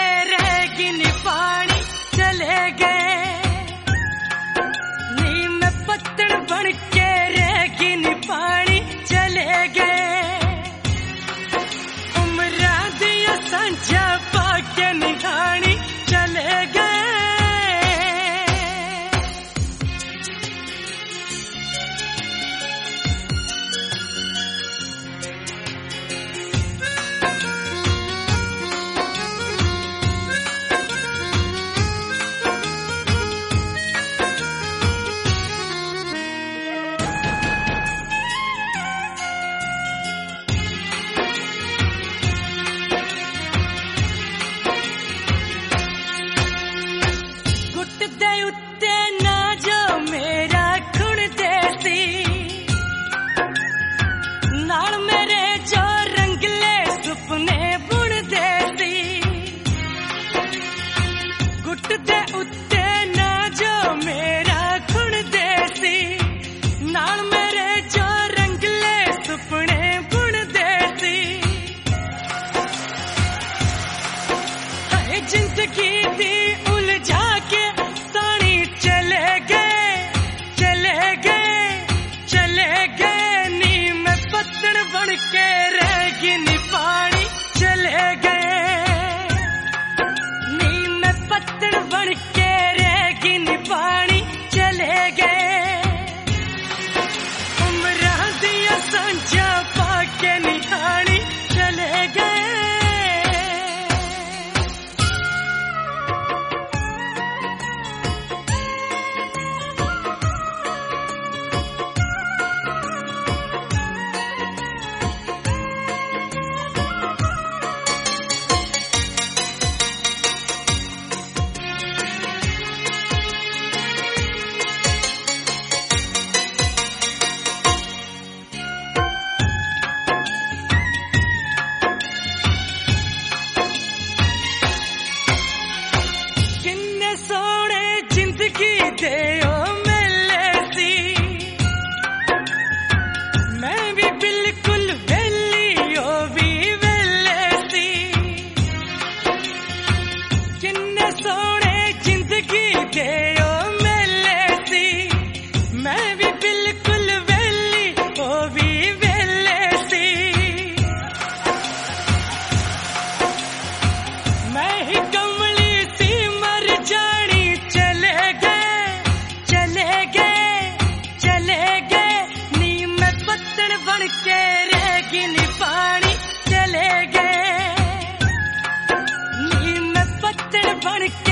रहेगी नी पानी चले गए। नी मैं पत्तड़ बन के रहेगी नी पानी चले गए। उम्रा दिया सांझा पाके निहानी चले गए। उत्ते ना जो मेरा खुण देसी नाल मेरे जो रंगले सुपने बुण देसी। गुट दे उत्ते ना जो मेरा खुण देसी नाल मेरे जो रंगले सुपने बुण देसी। है जिंदगी दी उलझा के बन के रहेगी नी पानी चले गए। नी मैं पत्तड़ बन के रहेगी नी पानी चले गए। उम्रा दिया सांझा पाके निहानी चले गए। देओ मिले सी मैं भी बिल्कुल वेली ओ भी वेले सी। किन्ने सोने जिंदगी देओ मिले सी मैं भी बिल्कुल वेली ओ भी वेले सी। मैं ही कमली सी मर जानी चले गए। बन के रहेगी नी पानी चले गए। नी मैं पत्तड़ बन के